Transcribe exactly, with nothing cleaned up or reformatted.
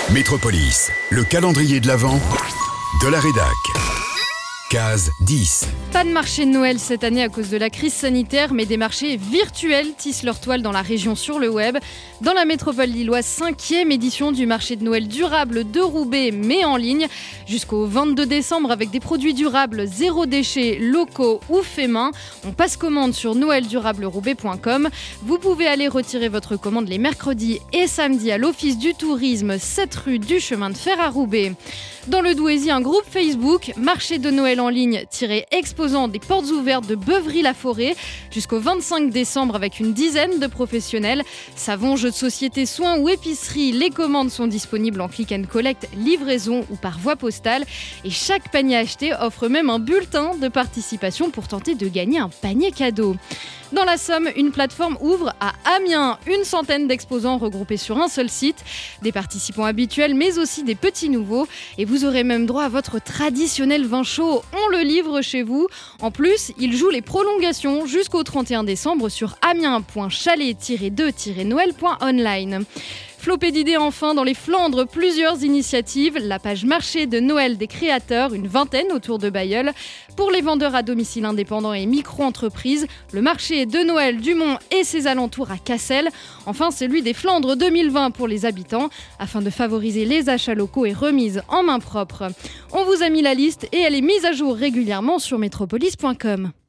Métropolis, le calendrier de l'Avent de la rédac. Case dix. Pas de marché de Noël cette année à cause de la crise sanitaire, mais des marchés virtuels tissent leur toile dans la région sur le web. Dans la métropole lilloise, cinquième édition du marché de Noël durable de Roubaix, mais en ligne, jusqu'au vingt-deux décembre avec des produits durables zéro déchet, locaux ou faits main. On passe commande sur noël durable roubaix point com. Vous pouvez aller retirer votre commande les mercredis et samedis à l'Office du tourisme, sept rue du chemin de fer à Roubaix. Dans le Douaisis, un groupe Facebook, marché de Noël en ligne, tiré exposant des portes ouvertes de Beuvry-la-Forêt jusqu'au vingt-cinq décembre avec une dizaine de professionnels. Savon, jeux de société, soins ou épicerie, les commandes sont disponibles en click and collect, livraison ou par voie postale. Et chaque panier acheté offre même un bulletin de participation pour tenter de gagner un panier cadeau. Dans la Somme, une plateforme ouvre à Amiens. Une centaine d'exposants regroupés sur un seul site. Des participants habituels, mais aussi des petits nouveaux. Et vous aurez même droit à votre traditionnel vin chaud. On le livre chez vous. En plus, il joue les prolongations jusqu'au trente et un décembre sur amiens point chalet tiret deux tiret noël point online. Flopée d'idées enfin dans les Flandres, plusieurs initiatives. La page marché de Noël des créateurs, une vingtaine autour de Bailleul. Pour les vendeurs à domicile indépendants et micro-entreprises, le marché de Noël du Mont et ses alentours à Cassel. Enfin, celui des Flandres deux mille vingt pour les habitants, afin de favoriser les achats locaux et remises en main propre. On vous a mis la liste et elle est mise à jour régulièrement sur métropolis point com.